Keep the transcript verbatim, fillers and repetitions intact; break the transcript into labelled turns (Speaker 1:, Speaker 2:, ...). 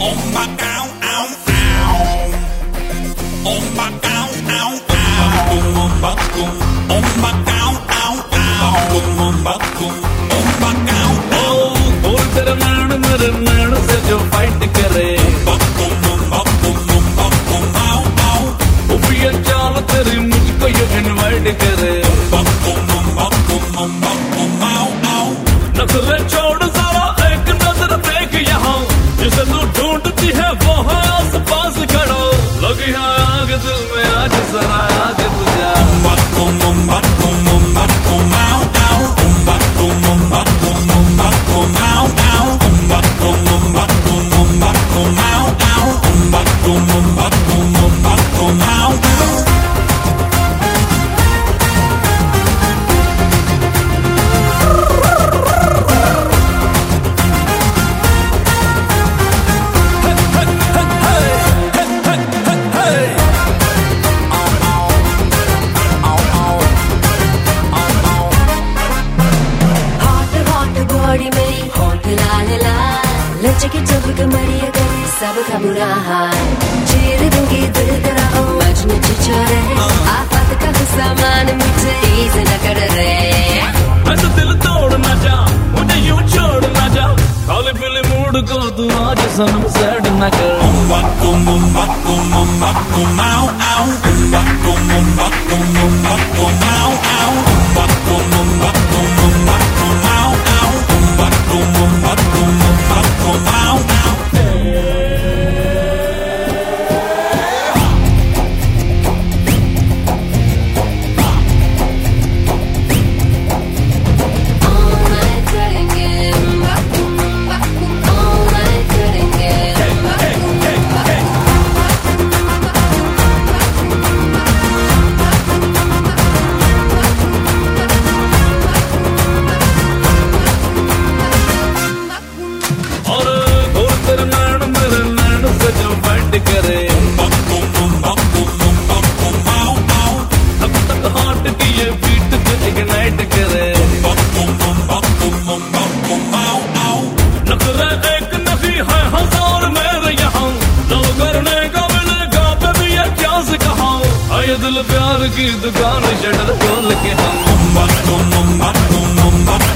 Speaker 1: जो फाइट करे ये चाल तेरी मुझको ये इनवाइट करे नजर छोड़ सारा एक नजर देख यहाँ जिसे तू ढूंढती है वो है आस पास खड़ा लगी है आग दिल में आज जरा आगे तुझा
Speaker 2: लचके चबक मरिया करे सबका बुरा हाल चीर दूंगी दिल तेरा ओ मजनू चिचोरे आफत का सामान मुझे इसे न कर रे
Speaker 1: ऐसा दिल तोड़ ना जा मुझे यूं छोड़ ना जा खाली पीले मूड को तू आज सनम सैड न कर करे अब तक हार्ट की ये बीट को इग्नाइट करे नखरे एक नहीं है हजार मेरे यहाँ लो करने का मिलेगा बेबी ये क्या से कहा ये दिल प्यार की दुकान शटर खोल के हम